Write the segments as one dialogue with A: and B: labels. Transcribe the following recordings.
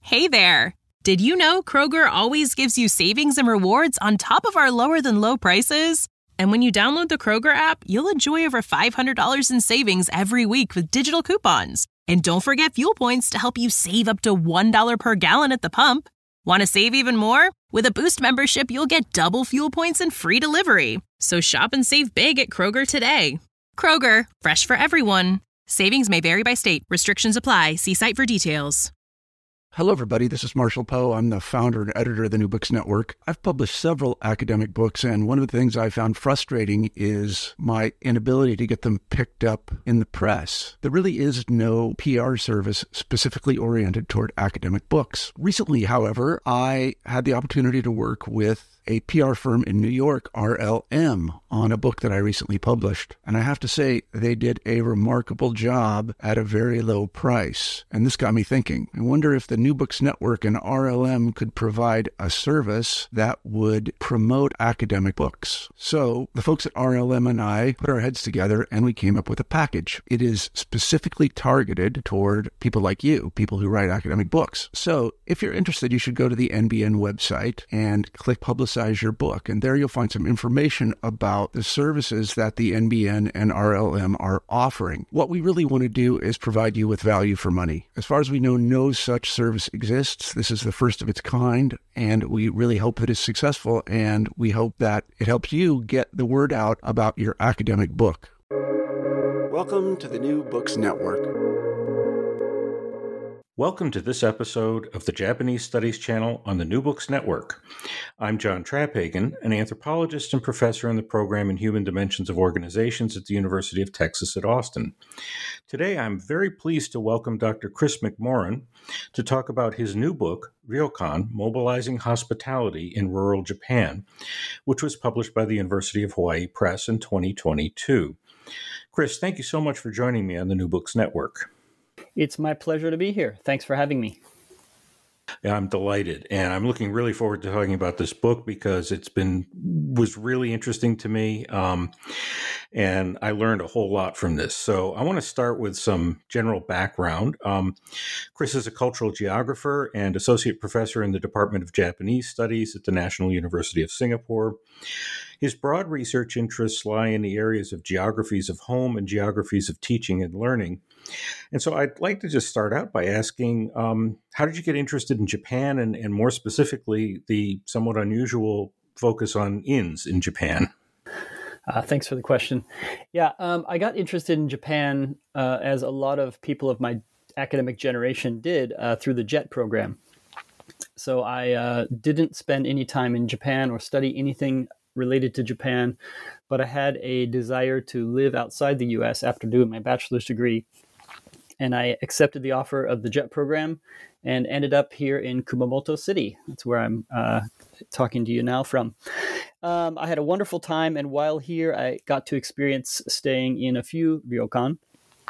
A: Hey there! Did you know Kroger always gives you savings and rewards on top of our lower-than-low prices? And when you download the Kroger app, you'll enjoy over $500 in savings every week with digital coupons. And don't forget fuel points to help you save up to $1 per gallon at the pump. Want to save even more? With a Boost membership, you'll get double fuel points and free delivery. So shop and save big at Kroger today. Kroger, fresh for everyone. Savings may vary by state. Restrictions apply. See site for details.
B: Hello, everybody. This is Marshall Poe. I'm the founder and editor of the New Books Network. I've published several academic books, and one of the things I found frustrating is my inability to get them picked up in the press. There really is no PR service specifically oriented toward academic books. Recently, however, I had the opportunity to work with a PR firm in New York, RLM, on a book that I recently published. And I have to say, they did a remarkable job at a very low price. And this got me thinking. I wonder if the New Books Network and RLM could provide a service that would promote academic books. So the folks at RLM and I put our heads together and we came up with a package. It is specifically targeted toward people like you, people who write academic books. So if you're interested, you should go to the NBN website and click Publicize Your Book. And there you'll find some information about the services that the NBN and RLM are offering. What we really want to do is provide you with value for money. As far as we know, no such service exists. This is the first of its kind, and we really hope that it's successful, and we hope that it helps you get the word out about your academic book. Welcome to the New Books Network.
C: Welcome to this episode of the Japanese Studies channel on the New Books Network. I'm John Traphagen, an anthropologist and professor in the program in Human Dimensions of Organizations at the University of Texas at Austin. Today, I'm very pleased to welcome Dr. Chris McMorran to talk about his new book, Ryokan: Mobilizing Hospitality in Rural Japan, which was published by the University of Hawaii Press in 2022. Chris, thank you so much for joining me on the New Books Network.
D: It's my pleasure to be here. Thanks for having me.
C: Yeah, I'm delighted, and I'm looking really forward to talking about this book because was really interesting to me, and I learned a whole lot from this. So I want to start with some general background. Chris is a cultural geographer and associate professor in the Department of Japanese Studies at the National University of Singapore. His broad research interests lie in the areas of geographies of home and geographies of teaching and learning. And so I'd like to just start out by asking, how did you get interested in Japan and more specifically, the somewhat unusual focus on inns in Japan?
D: Thanks for the question. Yeah, I got interested in Japan as a lot of people of my academic generation did through the JET program. So I didn't spend any time in Japan or study anything related to Japan, but I had a desire to live outside the U.S. after doing my bachelor's degree. And I accepted the offer of the JET program and ended up here in Kumamoto City. That's where I'm talking to you now from. I had a wonderful time, and while here, I got to experience staying in a few ryokan.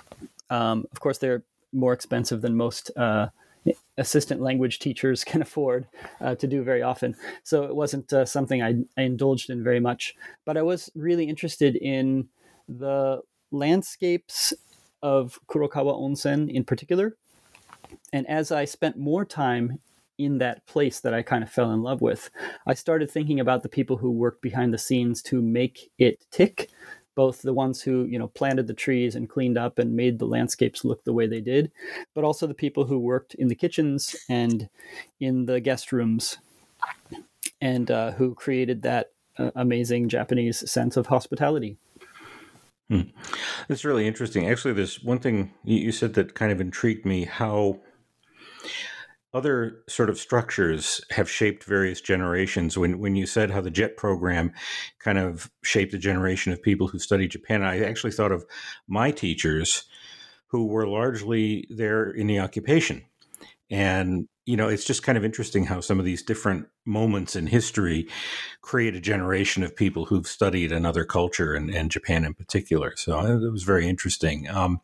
D: Of course, they're more expensive than most assistant language teachers can afford to do very often. So it wasn't something I indulged in very much. But I was really interested in the landscapes of Kurokawa Onsen in particular. And as I spent more time in that place that I kind of fell in love with, I started thinking about the people who worked behind the scenes to make it tick, both the ones who, planted the trees and cleaned up and made the landscapes look the way they did, but also the people who worked in the kitchens and in the guest rooms and who created that amazing Japanese sense of hospitality.
C: That's really interesting. Actually, there's one thing you said that kind of intrigued me, how other sort of structures have shaped various generations. When you said how the JET program kind of shaped a generation of people who studied Japan, I actually thought of my teachers who were largely there in the occupation. And, it's just kind of interesting how some of these different moments in history create a generation of people who've studied another culture and Japan in particular. So it was very interesting.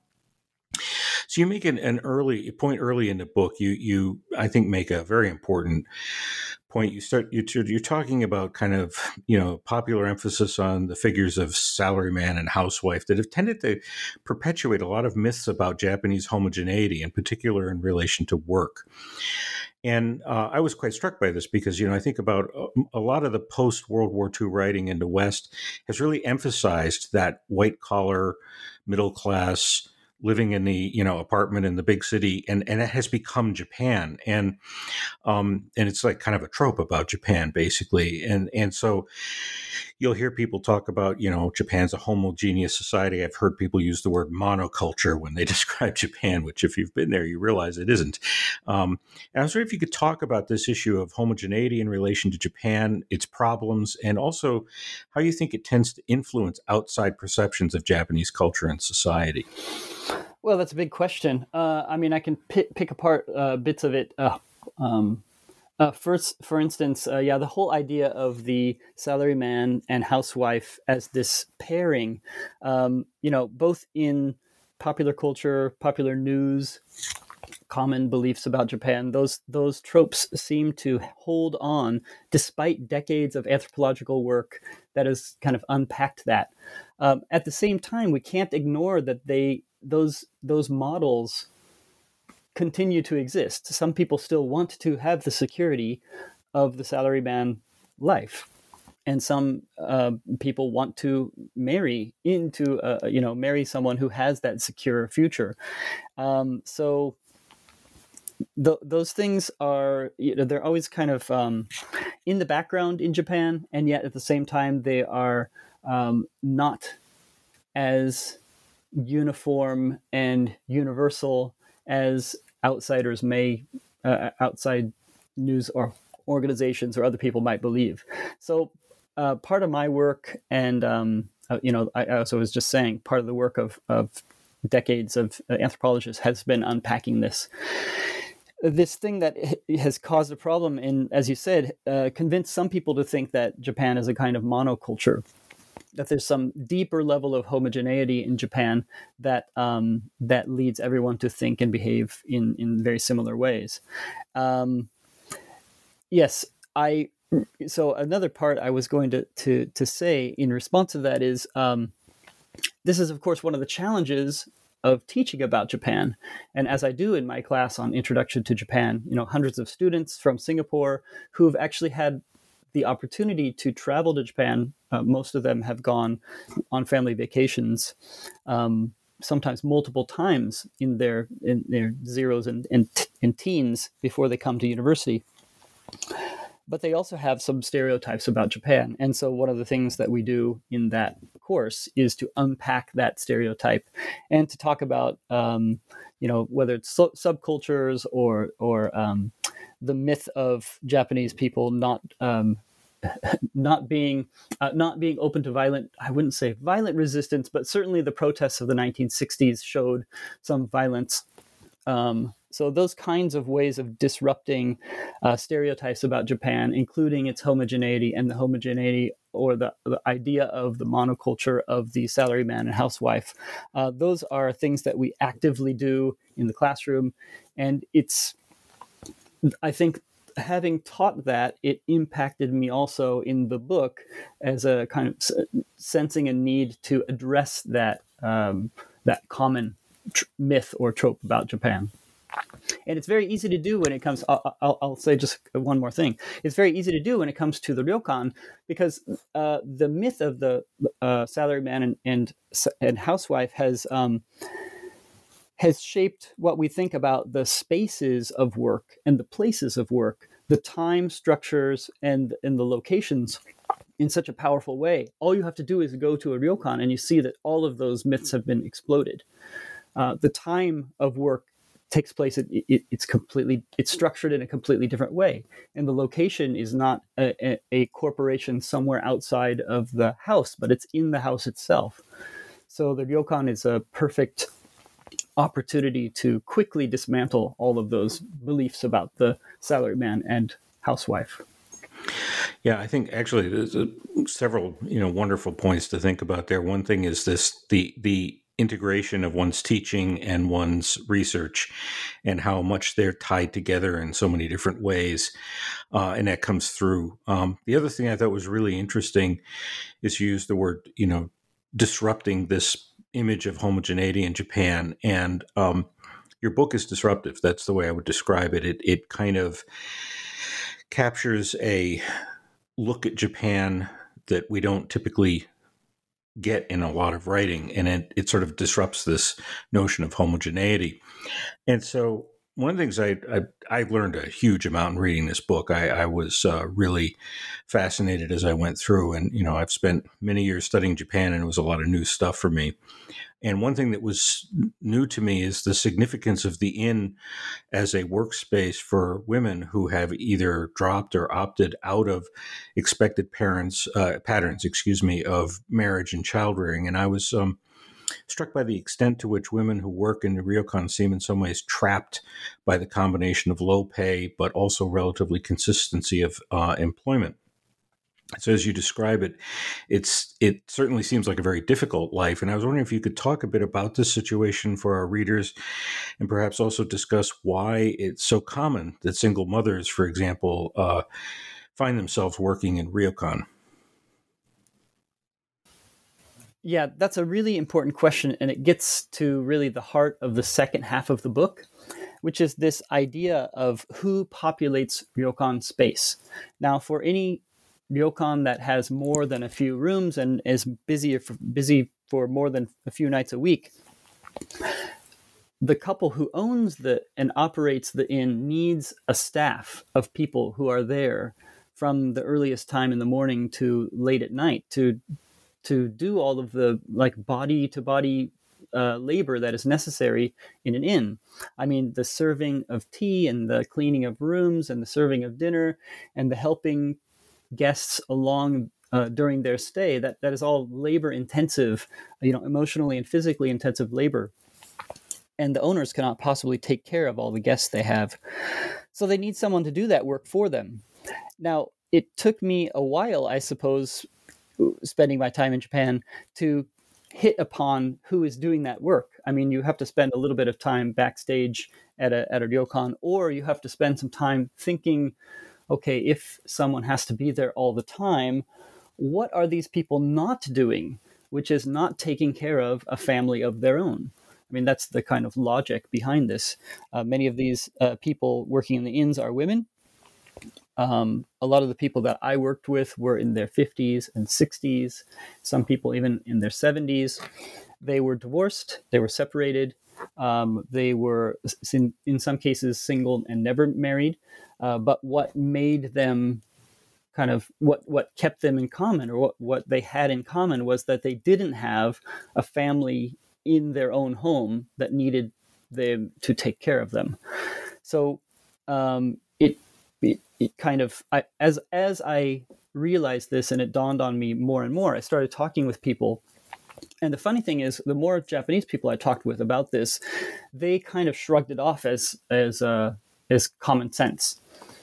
C: So you make an early point early in the book. You I think make a very important point. You're talking about kind of popular emphasis on the figures of salaryman and housewife that have tended to perpetuate a lot of myths about Japanese homogeneity, in particular in relation to work. And I was quite struck by this because, I think about a lot of the post-World War II writing in the West has really emphasized that white-collar, middle-class, living in the, apartment in the big city. And it has become Japan. And it's like kind of a trope about Japan, basically. And so you'll hear people talk about, Japan's a homogeneous society. I've heard people use the word monoculture when they describe Japan, which if you've been there, you realize it isn't. And I was wondering if you could talk about this issue of homogeneity in relation to Japan, its problems, and also how you think it tends to influence outside perceptions of Japanese culture and society.
D: Well, that's a big question. I can pick apart bits of it. First, for instance, the whole idea of the salaryman and housewife as this pairing, both in popular culture, popular news, common beliefs about Japan, those tropes seem to hold on despite decades of anthropological work that has kind of unpacked that. At the same time, we can't ignore that those models continue to exist. Some people still want to have the security of the salaryman life, and some people want to marry someone who has that secure future. So those things are, they're always kind of in the background in Japan, and yet at the same time they are not as uniform and universal as outsiders outside news or organizations or other people might believe. So part of my work, and I also was just saying, part of the work of decades of anthropologists has been unpacking this thing that has caused a problem, and as you said, convinced some people to think that Japan is a kind of monoculture, that there's some deeper level of homogeneity in Japan that leads everyone to think and behave in very similar ways. Yes, so another part I was going to say in response to that is, this is of course one of the challenges of teaching about Japan. And as I do in my class on Introduction to Japan, hundreds of students from Singapore who've actually had the opportunity to travel to Japan. Most of them have gone on family vacations, sometimes multiple times in their zeros and teens before they come to university. But they also have some stereotypes about Japan. And so one of the things that we do in that course is to unpack that stereotype and to talk about, whether it's subcultures or the myth of Japanese people not being open to violent, I wouldn't say violent resistance, but certainly the protests of the 1960s showed some violence. So those kinds of ways of disrupting stereotypes about Japan, including its homogeneity and the homogeneity or the idea of the monoculture of the salaryman and housewife, those are things that we actively do in the classroom. And I think having taught that, it impacted me also in the book as a kind of sensing a need to address that common myth or trope about Japan. And it's very easy to do when it comes, I'll say just one more thing. It's very easy to do when it comes to the ryokan, because the myth of the salaryman and housewife has shaped what we think about the spaces of work and the places of work, the time structures and the locations in such a powerful way. All you have to do is go to a ryokan and you see that all of those myths have been exploded. The time of work takes place, it's structured in a completely different way. And the location is not a corporation somewhere outside of the house, but it's in the house itself. So the ryokan is a perfect opportunity to quickly dismantle all of those beliefs about the salaryman and housewife.
C: Yeah, I think actually there's several wonderful points to think about there. One thing is the integration of one's teaching and one's research, and how much they're tied together in so many different ways, and that comes through. The other thing I thought was really interesting is you used the word disrupting this image of homogeneity in Japan, and your book is disruptive. That's the way I would describe it. It kind of captures a look at Japan that we don't typically get in a lot of writing, and it sort of disrupts this notion of homogeneity. And so one of the things I've learned a huge amount in reading this book. I was really fascinated as I went through, and I've spent many years studying Japan, and it was a lot of new stuff for me. And one thing that was new to me is the significance of the inn as a workspace for women who have either dropped or opted out of expected patterns, of marriage and child rearing. And I was struck by the extent to which women who work in the ryokan seem in some ways trapped by the combination of low pay, but also relatively consistency of employment. So as you describe it, it certainly seems like a very difficult life. And I was wondering if you could talk a bit about this situation for our readers, and perhaps also discuss why it's so common that single mothers, for example, find themselves working in ryokan.
D: Yeah, that's a really important question, and it gets to really the heart of the second half of the book, which is this idea of who populates ryokan space. Now, for any ryokan that has more than a few rooms and is busy for more than a few nights a week, the couple who owns and operates the inn needs a staff of people who are there from the earliest time in the morning to late at night to do all of the body to body labor that is necessary in an inn. I mean, the serving of tea and the cleaning of rooms and the serving of dinner and the helping guests along during their stay, that is all labor intensive, emotionally and physically intensive labor. And the owners cannot possibly take care of all the guests they have. So they need someone to do that work for them. Now, it took me a while, I suppose, spending my time in Japan, to hit upon who is doing that work. I mean, you have to spend a little bit of time backstage at a ryokan, or you have to spend some time thinking, okay, if someone has to be there all the time, what are these people not doing, which is not taking care of a family of their own? I mean, that's the kind of logic behind this. Many of these people working in the inns are women. A lot of the people that I worked with were in their 50s and 60s, some people even in their 70s. They were divorced, they were separated, they were, in some cases, single and never married. But what made them what kept them in common, or what they had in common, was that they didn't have a family in their own home that needed them to take care of them. So it kind of, as I realized this and it dawned on me more and more, I started talking with people. And the funny thing is, the more Japanese people I talked with about this, they kind of shrugged it off as common sense.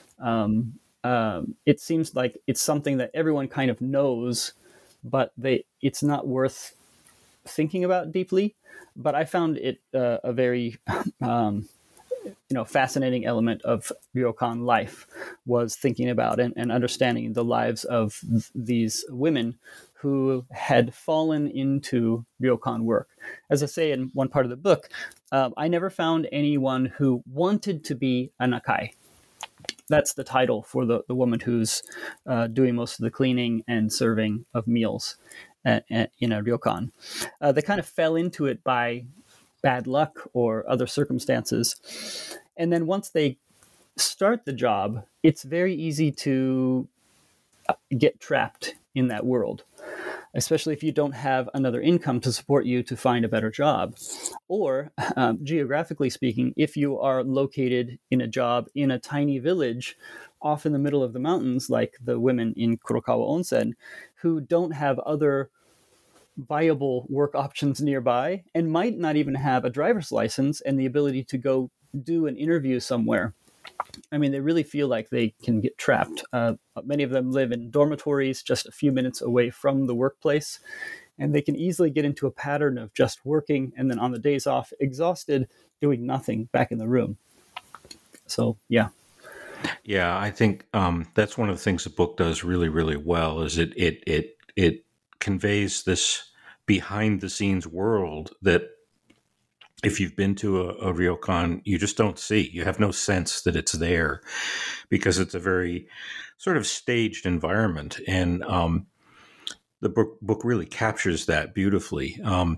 D: It seems like it's something that everyone kind of knows, but it's not worth thinking about deeply. But I found it a very fascinating element of ryokan life, was thinking about and understanding the lives of these women who had fallen into ryokan work. As I say in one part of the book, I never found anyone who wanted to be a nakai. That's the title for the woman who's doing most of the cleaning and serving of meals in a ryokan. They kind of fell into it by bad luck or other circumstances. And then once they start the job, it's very easy to get trapped in that world, especially if you don't have another income to support you to find a better job. Or, geographically speaking, if you are located in a job in a tiny village off in the middle of the mountains, like the women in Kurokawa Onsen, who don't have other viable work options nearby and might not even have a driver's license and the ability to go do an interview somewhere. I mean, they really feel like they can get trapped. Many of them live in dormitories just a few minutes away from the workplace, and they can easily get into a pattern of just working and then on the days off, exhausted, doing nothing back in the room. So, yeah.
C: Yeah, I think that's one of the things the book does really, really well, is it conveys this behind the scenes world that if you've been to a ryokan, you just don't see. You have no sense that it's there because it's a very sort of staged environment. And the book really captures that beautifully.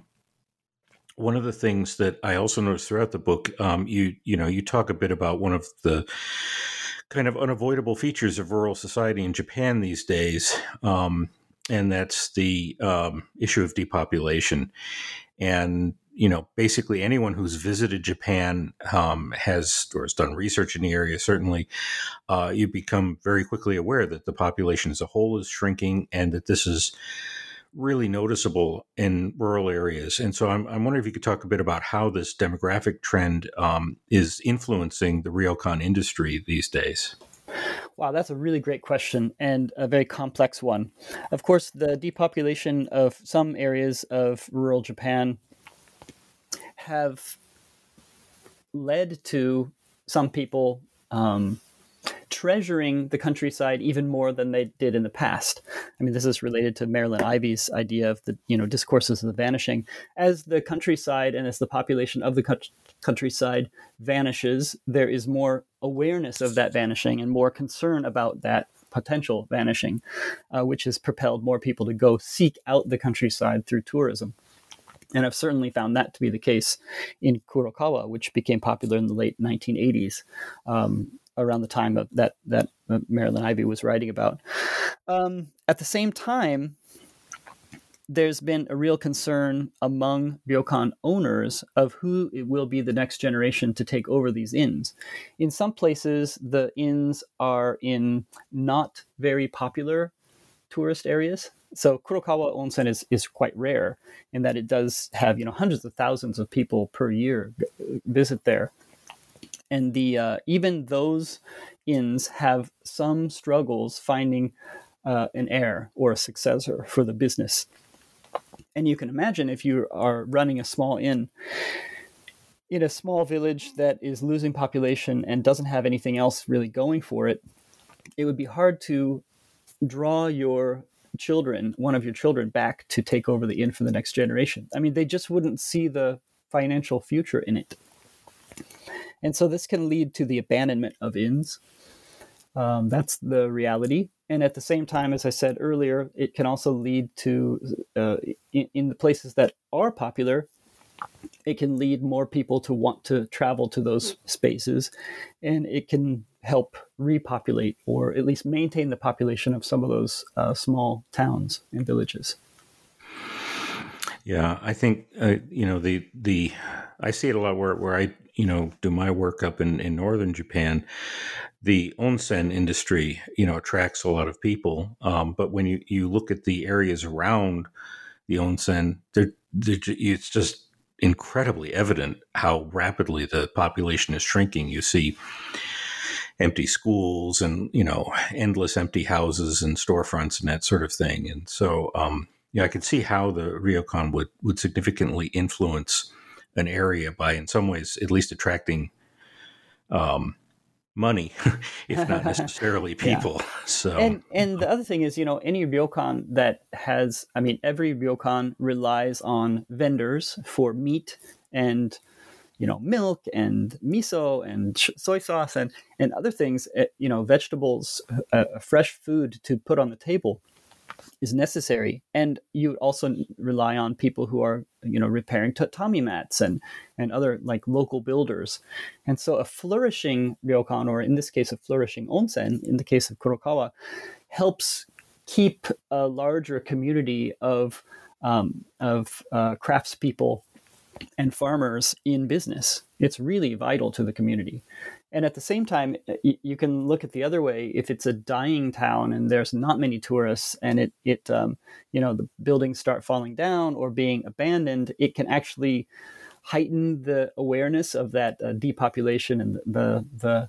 C: One of the things that I also noticed throughout the book, you talk a bit about one of the kind of unavoidable features of rural society in Japan these days, and that's the issue of depopulation. And basically anyone who's visited Japan has done research in the area. Certainly, you become very quickly aware that the population as a whole is shrinking, and that this is really noticeable in rural areas. And so I'm wondering if you could talk a bit about how this demographic trend is influencing the ryokan industry these days.
D: Wow, that's a really great question and a very complex one. Of course, the depopulation of some areas of rural Japan have led to some people treasuring the countryside even more than they did in the past. I mean, this is related to Marilyn Ivy's idea of the discourses of the vanishing. As the countryside and as the population of the countryside vanishes, there is more awareness of that vanishing and more concern about that potential vanishing, which has propelled more people to go seek out the countryside through tourism. And I've certainly found that to be the case in Kurokawa, which became popular in the late 1980s, around the time of that Marilyn Ivy was writing about. At the same time, there's been a real concern among ryokan owners of who it will be the next generation to take over these inns. In some places, the inns are in not very popular tourist areas. So Kurokawa Onsen is quite rare in that it does have hundreds of thousands of people per year visit there, and even those inns have some struggles finding an heir or a successor for the business. And you can imagine if you are running a small inn in a small village that is losing population and doesn't have anything else really going for it, it would be hard to draw one of your children back to take over the inn for the next generation. I mean, they just wouldn't see the financial future in it. And so this can lead to the abandonment of inns. That's the reality. And at the same time, as I said earlier, it can also lead to, in the places that are popular, it can lead more people to want to travel to those spaces, and it can help repopulate or at least maintain the population of some of those small towns and villages.
C: Yeah, I think I see it a lot where I do my work up in northern Japan. The onsen industry attracts a lot of people, but when you look at the areas around the onsen, it's just incredibly evident how rapidly the population is shrinking. You see empty schools and endless empty houses and storefronts and that sort of thing. And so I could see how the ryokan would significantly influence an area by, in some ways, at least attracting money, if not necessarily people. Yeah. So,
D: and the other thing is, any ryokan that has, every ryokan relies on vendors for meat and milk and miso and soy sauce and other things, vegetables, fresh food to put on the table is necessary. And you also rely on people who are, repairing tatami mats and other like local builders. And so a flourishing ryokan, or in this case, a flourishing onsen, in the case of Kurokawa, helps keep a larger community of craftspeople and farmers in business. It's really vital to the community. And at the same time, you can look at the other way. If it's a dying town and there's not many tourists, and the buildings start falling down or being abandoned, it can actually heighten the awareness of that depopulation and the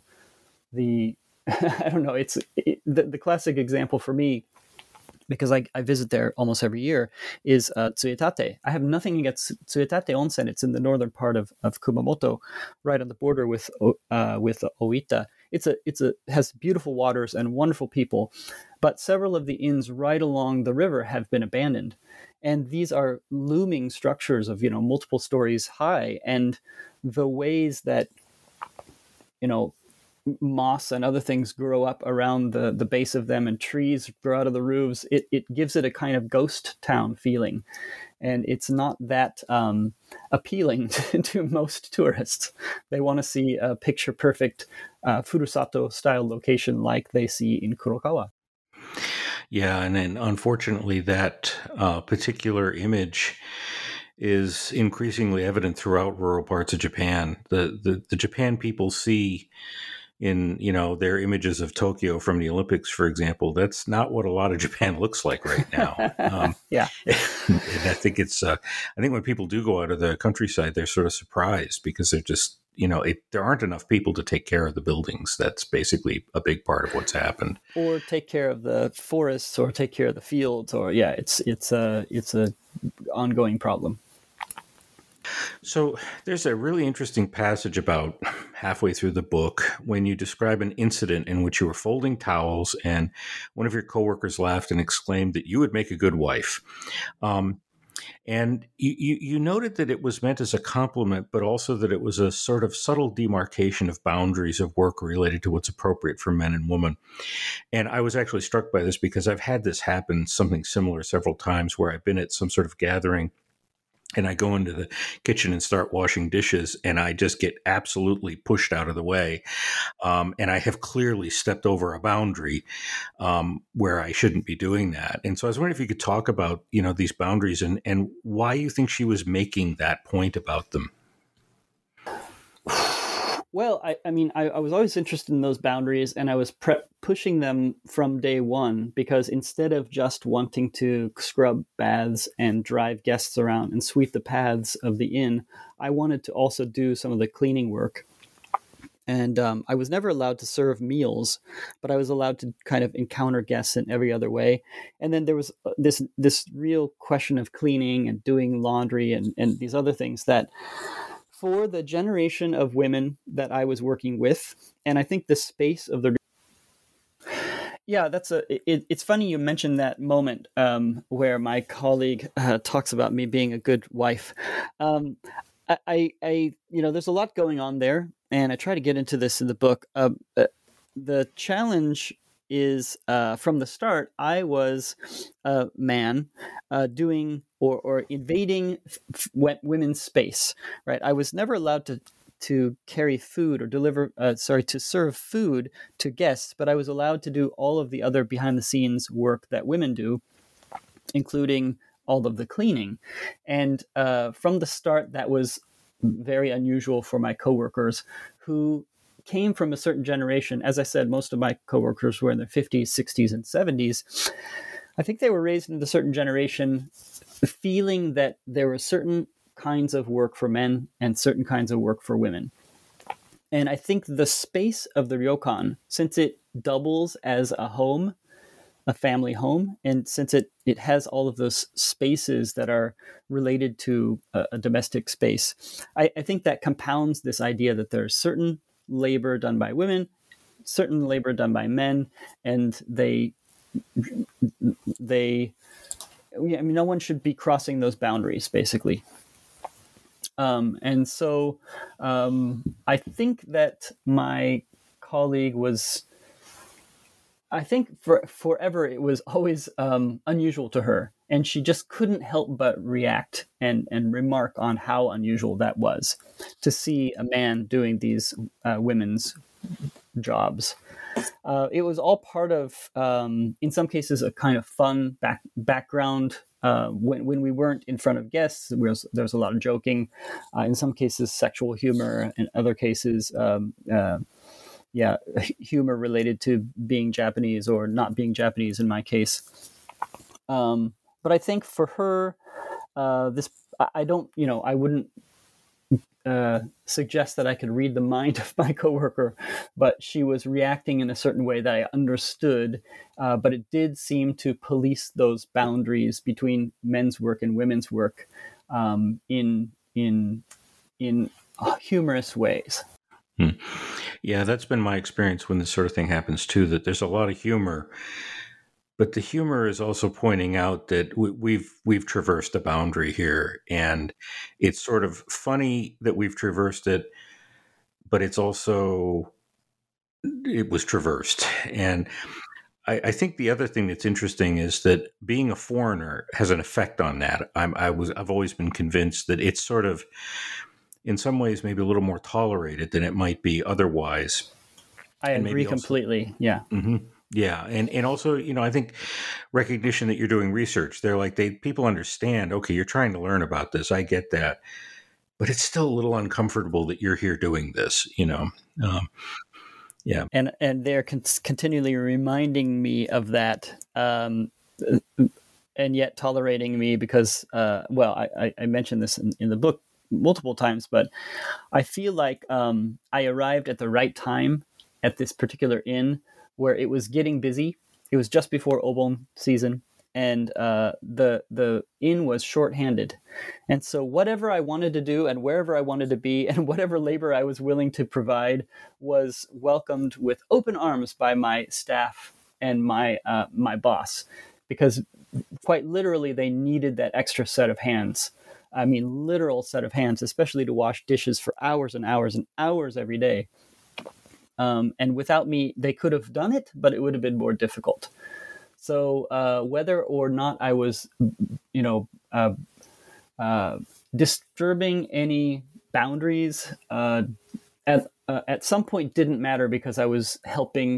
D: I don't know. It's the classic example for me, because I visit there almost every year, is Tsuetate. I have nothing against Tsuetate Onsen. It's in the northern part of Kumamoto, right on the border with Oita. It has beautiful waters and wonderful people, but several of the inns right along the river have been abandoned. And these are looming structures of, multiple stories high. And the ways that, moss and other things grow up around the base of them, and trees grow out of the roofs, it gives it a kind of ghost town feeling. And it's not that appealing to most tourists. They want to see a picture-perfect Furusato-style location like they see in Kurokawa.
C: Yeah, and then unfortunately that particular image is increasingly evident throughout rural parts of Japan. The Japan people see in their images of Tokyo from the Olympics, for example, that's not what a lot of Japan looks like right now.
D: Yeah,
C: and I think I think when people do go out of the countryside, they're sort of surprised because they're just there aren't enough people to take care of the buildings. That's basically a big part of what's happened.
D: Or take care of the forests, or take care of the fields, or it's a ongoing problem.
C: So there's a really interesting passage about halfway through the book when you describe an incident in which you were folding towels and one of your coworkers laughed and exclaimed that you would make a good wife. And you noted that it was meant as a compliment, but also that it was a sort of subtle demarcation of boundaries of work related to what's appropriate for men and women. And I was actually struck by this because I've had this happen, something similar, several times where I've been at some sort of gathering and I go into the kitchen and start washing dishes, and I just get absolutely pushed out of the way. And I have clearly stepped over a boundary where I shouldn't be doing that. And so I was wondering if you could talk about, these boundaries and why you think she was making that point about them.
D: Well, I was always interested in those boundaries, and I was pushing them from day one, because instead of just wanting to scrub baths and drive guests around and sweep the paths of the inn, I wanted to also do some of the cleaning work. And I was never allowed to serve meals, but I was allowed to kind of encounter guests in every other way. And then there was this real question of cleaning and doing laundry and these other things that, for the generation of women that I was working with, and I think the space of the... Yeah, it's funny you mentioned that moment where my colleague talks about me being a good wife. There's a lot going on there, and I try to get into this in the book. The challenge is, from the start, I was a man doing or invading women's space, right? I was never allowed to carry food or to serve food to guests, but I was allowed to do all of the other behind the scenes work that women do, including all of the cleaning. And from the start, that was very unusual for my coworkers, who came from a certain generation. As I said, most of my coworkers were in their 50s, 60s, and 70s. I think they were raised in a certain generation feeling that there were certain kinds of work for men and certain kinds of work for women. And I think the space of the ryokan, since it doubles as a home, a family home, and since it has all of those spaces that are related to a domestic space, I think that compounds this idea that there's certain labor done by women, certain labor done by men, and no one should be crossing those boundaries, basically. And so I think that my colleague was, I think forever it was always unusual to her, and she just couldn't help but react and remark on how unusual that was, to see a man doing these women's jobs. It was all part of, in some cases, a kind of fun background. When we weren't in front of guests, there was a lot of joking. In some cases, sexual humor. In other cases, humor related to being Japanese or not being Japanese in my case. But I think for her, I wouldn't suggest that I could read the mind of my coworker, but she was reacting in a certain way that I understood. But it did seem to police those boundaries between men's work and women's work in humorous ways.
C: Yeah, that's been my experience when this sort of thing happens too, that there's a lot of humor but the humor is also pointing out that we've traversed a boundary here, and it's sort of funny that we've traversed it, but it's also it was traversed. And I think the other thing that's interesting is that being a foreigner has an effect on that. I've always been convinced that it's sort of, in some ways, maybe a little more tolerated than it might be otherwise.
D: I agree completely. Yeah.
C: Mm-hmm. Yeah, and also, I think recognition that you're doing research. They're like people understand. Okay, you're trying to learn about this. I get that, but it's still a little uncomfortable that you're here doing this. Yeah,
D: and they're continually reminding me of that, and yet tolerating me because, I mentioned this in the book multiple times, but I feel like I arrived at the right time at this particular inn where it was getting busy. It was just before Obon season, and the inn was shorthanded. And so whatever I wanted to do and wherever I wanted to be and whatever labor I was willing to provide was welcomed with open arms by my staff and my boss, because quite literally they needed that extra set of hands. I mean, literal set of hands, especially to wash dishes for hours and hours and hours every day. And without me, they could have done it, but it would have been more difficult. So whether or not I was, disturbing any boundaries at some point didn't matter, because I was helping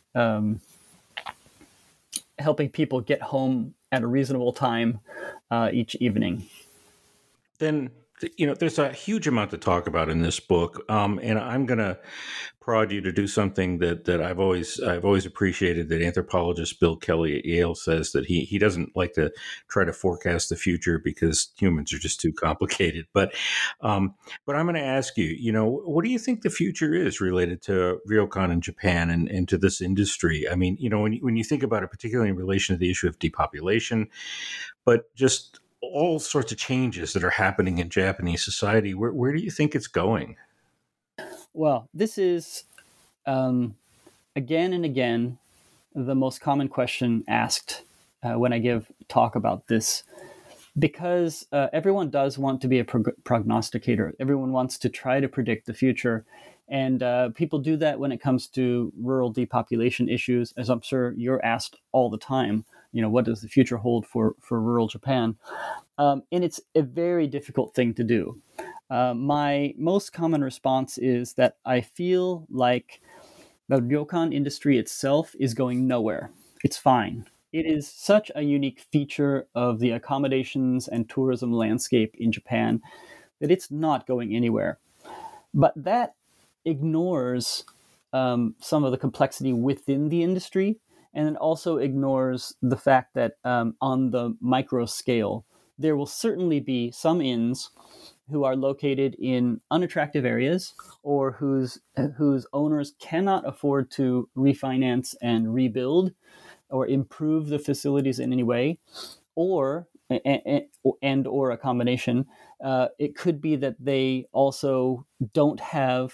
D: people get home at a reasonable time each evening.
C: Then, there's a huge amount to talk about in this book, and I'm going to prod you to do something that I've always appreciated, that anthropologist Bill Kelly at Yale says, that he doesn't like to try to forecast the future because humans are just too complicated. But I'm going to ask you, what do you think the future is related to ryokan in Japan and to this industry? I mean, when you think about it, particularly in relation to the issue of depopulation, but just all sorts of changes that are happening in Japanese society, where do you think it's going?
D: Well, this is, again and again, the most common question asked when I give talk about this, because everyone does want to be a prognosticator. Everyone wants to try to predict the future. And people do that when it comes to rural depopulation issues, as I'm sure you're asked all the time. What does the future hold for rural Japan? And it's a very difficult thing to do. My most common response is that I feel like the ryokan industry itself is going nowhere. It's fine. It is such a unique feature of the accommodations and tourism landscape in Japan that it's not going anywhere. But that ignores some of the complexity within the industry, and it also ignores the fact that on the micro scale, there will certainly be some inns who are located in unattractive areas, or whose owners cannot afford to refinance and rebuild or improve the facilities in any way, or a combination. It could be that they also don't have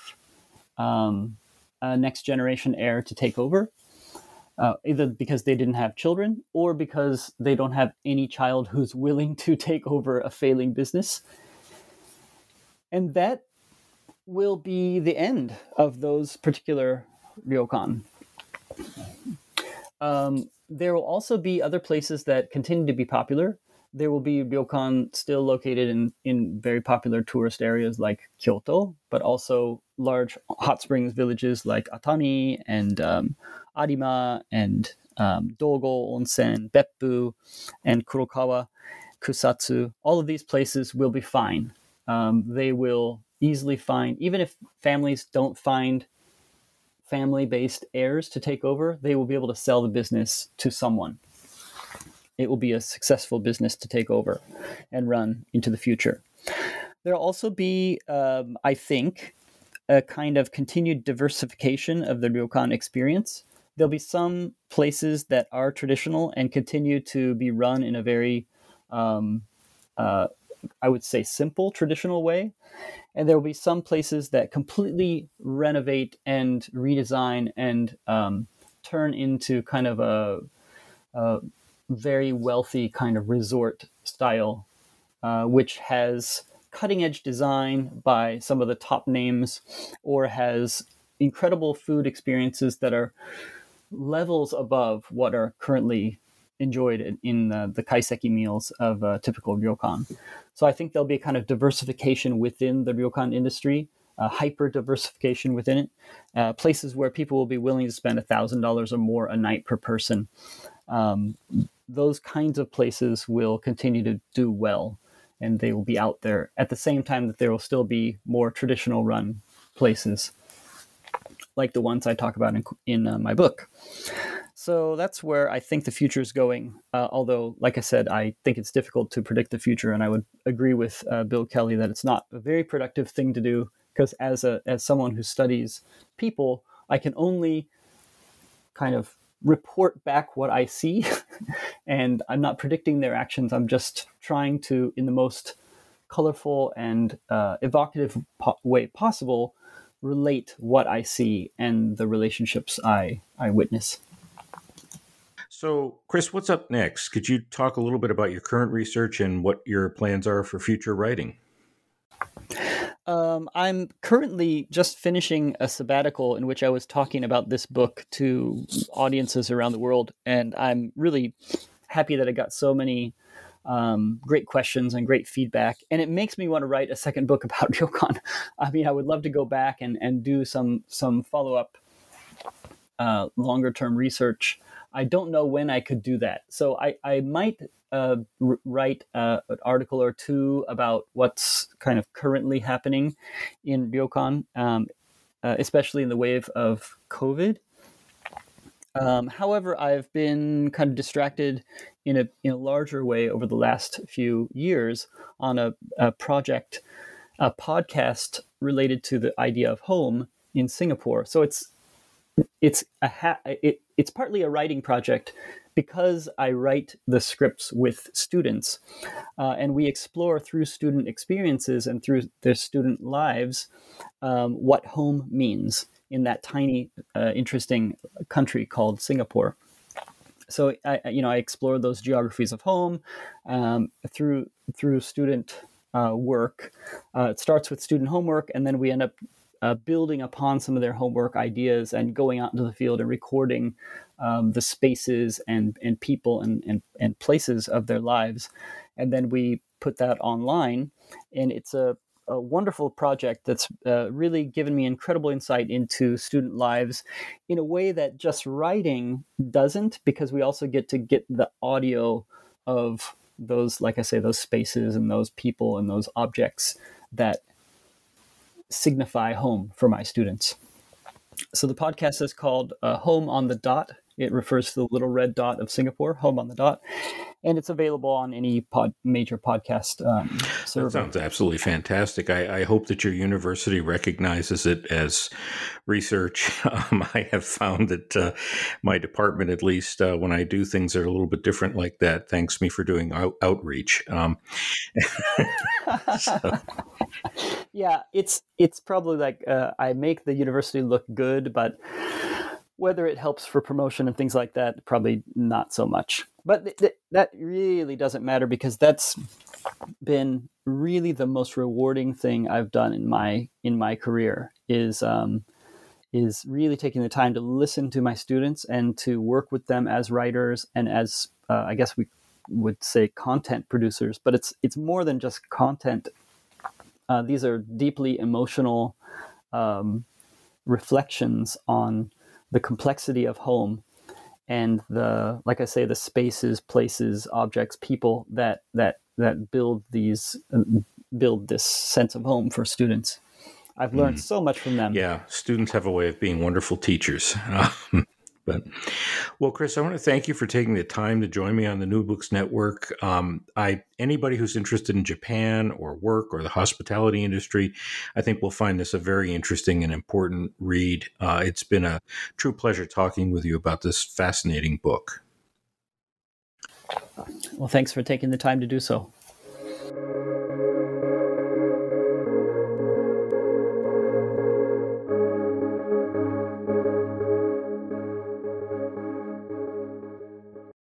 D: a next generation heir to take over, either because they didn't have children or because they don't have any child who's willing to take over a failing business. And that will be the end of those particular ryokan. There will also be other places that continue to be popular. There will be ryokan still located in very popular tourist areas like Kyoto, but also large hot springs villages like Atami and Arima and Dogo Onsen, Beppu, and Kurokawa, Kusatsu. All of these places will be fine. They will easily find, even if families don't find family-based heirs to take over, they will be able to sell the business to someone. It will be a successful business to take over and run into the future. There'll also be, I think, a kind of continued diversification of the ryokan experience. There'll be some places that are traditional and continue to be run in a very, I would say, simple traditional way. And there will be some places that completely renovate and redesign and turn into kind of very wealthy kind of resort style, which has cutting edge design by some of the top names, or has incredible food experiences that are levels above what are currently enjoyed in the kaiseki meals of a typical ryokan. So I think there'll be a kind of diversification within the ryokan industry, hyper diversification within it, places where people will be willing to spend $1,000 or more a night per person. Those kinds of places will continue to do well, and they will be out there at the same time that there will still be more traditional run places like the ones I talk about in my book. So that's where I think the future is going. Although, like I said, I think it's difficult to predict the future, and I would agree with Bill Kelly that it's not a very productive thing to do, because as someone who studies people, I can only kind of report back what I see, and I'm not predicting their actions. I'm just trying to, in the most colorful and evocative way possible, relate what I see and the relationships I witness.
C: So, Chris, what's up next? Could you talk a little bit about your current research and what your plans are for future writing?
D: I'm currently just finishing a sabbatical in which I was talking about this book to audiences around the world, and I'm really happy that I got so many great questions and great feedback, and it makes me want to write a second book about ryokan. I mean, I would love to go back and do some follow-up longer term research. I don't know when I could do that, so I might write an article or two about what's kind of currently happening in ryokan, especially in the wave of COVID. However, I've been kind of distracted in a larger way over the last few years on a podcast related to the idea of home in Singapore. So it's partly a writing project because I write the scripts with students, and we explore through student experiences and through their student lives what home means in that tiny, interesting country called Singapore. So I explore those geographies of home through student work. It starts with student homework, and then we end up building upon some of their homework ideas and going out into the field and recording the spaces and people and places of their lives. And then we put that online, and it's a wonderful project that's really given me incredible insight into student lives in a way that just writing doesn't, because we also get the audio of those, like I say, those spaces and those people and those objects that signify home for my students. So the podcast is called Home on the Dot. It refers to the little red dot of Singapore, Home on the Dot. And it's available on any major podcast server. That
C: sounds absolutely fantastic. I hope that your university recognizes it as research. I have found that my department, at least when I do things that are a little bit different like that, thanks me for doing outreach.
D: Yeah, it's probably like I make the university look good, but whether it helps for promotion and things like that, probably not so much. But that really doesn't matter, because that's been really the most rewarding thing I've done in my career is really taking the time to listen to my students and to work with them as writers and as I guess we would say content producers. But it's more than just content. These are deeply emotional reflections on the complexity of home and like I say, the spaces, places, objects, people that build this sense of home for students. I've learned so much from them.
C: Yeah, students have a way of being wonderful teachers. Well, Chris, I want to thank you for taking the time to join me on the New Books Network. Anybody who's interested in Japan or work or the hospitality industry, I think will find this a very interesting and important read. It's been a true pleasure talking with you about this fascinating book.
D: Well, thanks for taking the time to do so.